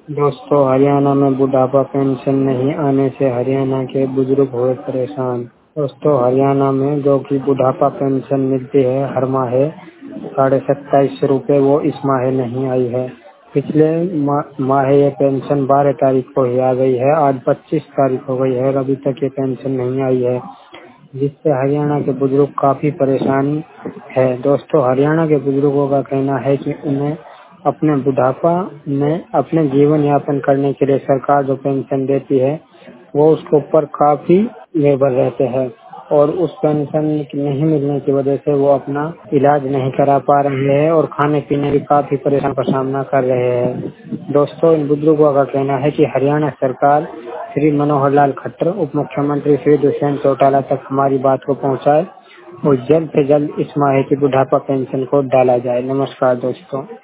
दोस्तों, हरियाणा में बुढ़ापा पेंशन नहीं आने से हरियाणा के बुजुर्ग हुए परेशान। दोस्तों, हरियाणा में जो कि बुढ़ापा पेंशन मिलती है हर माह 27,500 रुपये, वो इस माह नहीं आई है। पिछले माह ये पेंशन 12 तारीख को ही आ गई है। आज 25 तारीख हो गई है और अभी तक ये पेंशन नहीं आई है, जिससे हरियाणा के बुजुर्ग काफी परेशान है। दोस्तों, हरियाणा के बुजुर्गों का कहना है कि उन्हें अपने बुढ़ापा में अपने जीवन यापन करने के लिए सरकार जो पेंशन देती है वो उसके ऊपर काफी निर्भर रहते हैं और उस पेंशन नहीं मिलने की वजह से वो अपना इलाज नहीं करा पा रहे हैं और खाने पीने की काफी परेशानी का सामना कर रहे हैं। दोस्तों, इन बुजुर्गों का कहना है कि हरियाणा सरकार श्री मनोहर लाल खट्टर, उप मुख्यमंत्री श्री दुष्यंत चौटाला तक हमारी बात को पहुंचाए और जल्द से जल्द इस माह की बुढ़ापा पेंशन को डाला जाए। नमस्कार दोस्तों।